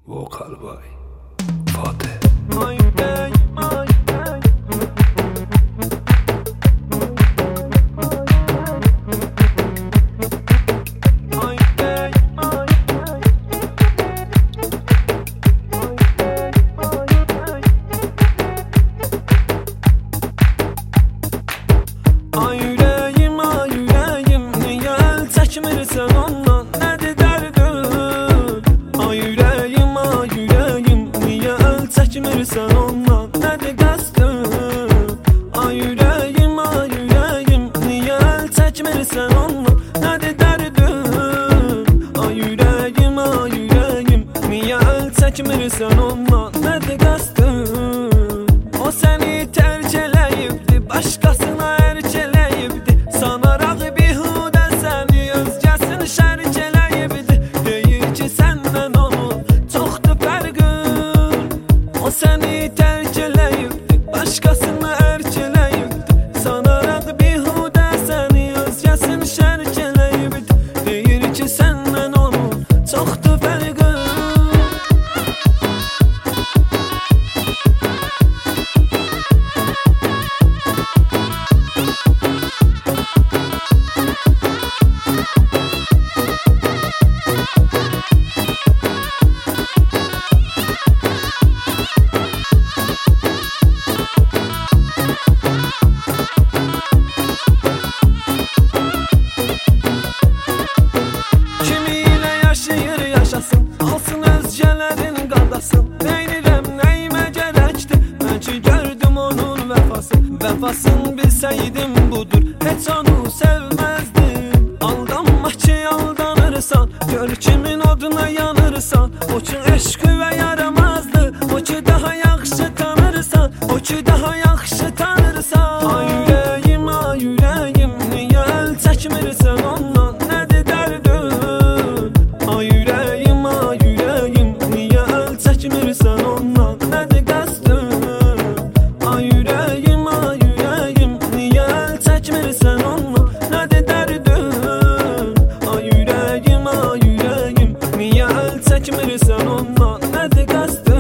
Vocal by Fateh. Ay yüreğim, ay yüreğim, niye el çekmirsen ondan, nedir derdin? Ay yüreğim, ay yüreğim, niye el çekmirsen ondan, nedir qəsdin? Ay yüreğim, ay yüreğim, niye el çekmirsen ondan, nedir derdin? Ay yüreğim, ay yüreğim, niye el çekmirsen ondan, nedir qəsdin? O seni tercih eləyibdi, başqasına erkeləyibdi, sanaraq bihudə səni özgəsini şərik eləyibdi. Deyir ki səndən onun çoxdur fərqin. O səni tərk eləyibdi, başqasına erkeləyibdi, sanaraq bihudə səni özgəsini şərik eləyibdi. Deyir ki səndən onun çoxdur fərqin. Yaşasın, alsın özgələrin qadasın. Neynirəm, nəyimə gərəkdir, mən ki gördüm onun vəfasın. Vəfasın bilsəydim budur, heç onu sevməzdim. Aldanma ki aldanırsan, gör kimin oduna yanırsan. O ki eşqüvə yaramazdı, o ki daha yaxşı tanırsan, o ki daha yaxşı tanırsan. Ay yüreğim, ay yüreğim, niyə el çəkmirsən ondan, nədir dərdin? Ay yüreğim, ay yüreğim, niyə el çəkmirsən ondan, nədir qəsdin? Ay yüreğim, ay yüreğim, niyə el çəkmirsən ondan, nədir dərdin? Ay yüreğim, ay yüreğim, niyə el çəkmirsən ondan, nədir qəsdin?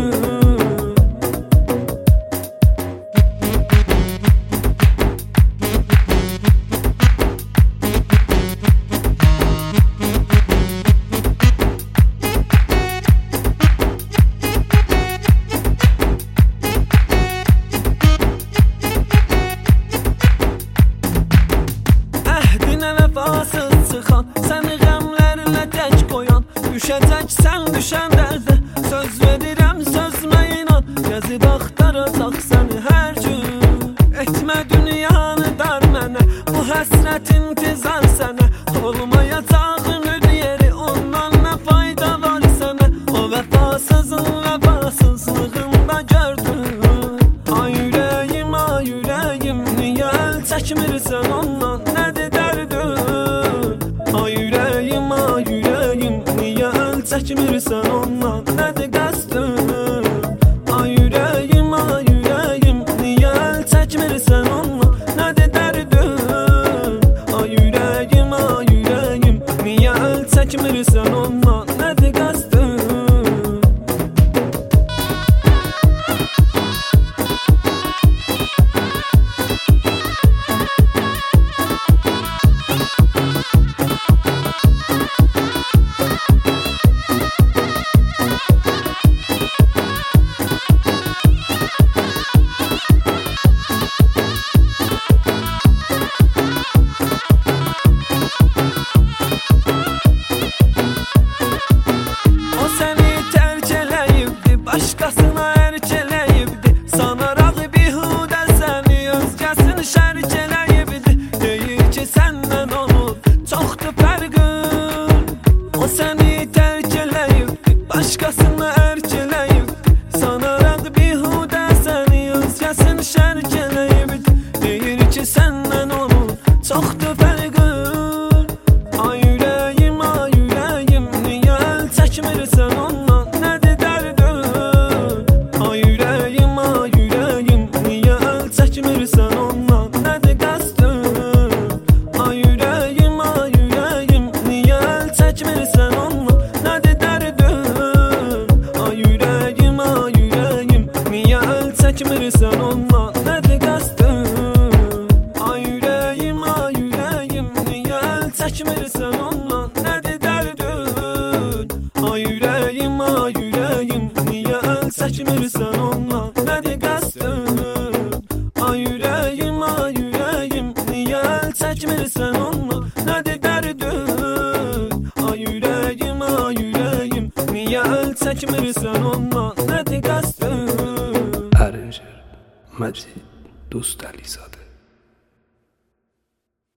Vəfasız çıxan, səni qəmlərlə tək qoyan, düşəcəksən düşən dərdə, söz verirəm sözmə inan. Gəzib axtaracaq səni hər gün, etmə dünyanı dar mənə, bu həsrət intizar sənə. Olmayacağın ödəyəri, ondan nə fayda var sənə? O vəfasızın vəfasızlığında gördüm. Ay yüreğim, ay yüreğim, niyə el çəkmirsən ondan, nədir dərdin? Ay yüreğim, ay yüreğim, niyə el çəkmirsən ondan, nədir qəsdin? Ay yüreğim, ay yüreğim, niyə el çəkmirsən ondan, nədir dərdin? Ay yüreğim, ay yüreğim, niyə el çəkmirsən ondan, nədir qəsdin? Başqasına erkeləyibdi, sanaraq bihudə səni özgəsini şərik eləyibdi. Deyir ki səndən onun çoxdur fərqin. O səni tərk eləyibdi, başqasına erkeləyibdi, sanaraq bihudə səni özgəsini şərik eləyibdi. Deyir ki səndən onun çoxdur fərqin. Ay yüreğim, ay yüreğim, niyə el çəkmirsən ondan, nədir dərdin? Ay yüreğim, ay yüreğim, niyə el çəkmirsən ondan, nədir qəsdin? Ay yüreğim, ay yüreğim, niyə el çəkmirsən ondan, nədir dərdin? Ay çəkmirsən ondan, nədir dərdin? Ay ürəyim, ay ürəyim, niyə əl çəkmirsən ondan, nədir qəsdin? Ay ürəyim, niyə əl çəkmirsən ondan, nədir dərdin? Ay ürəyim, niyə əl çəkmirsən ondan, nədir qəsdin? ارنجر مجید دوست علیزاده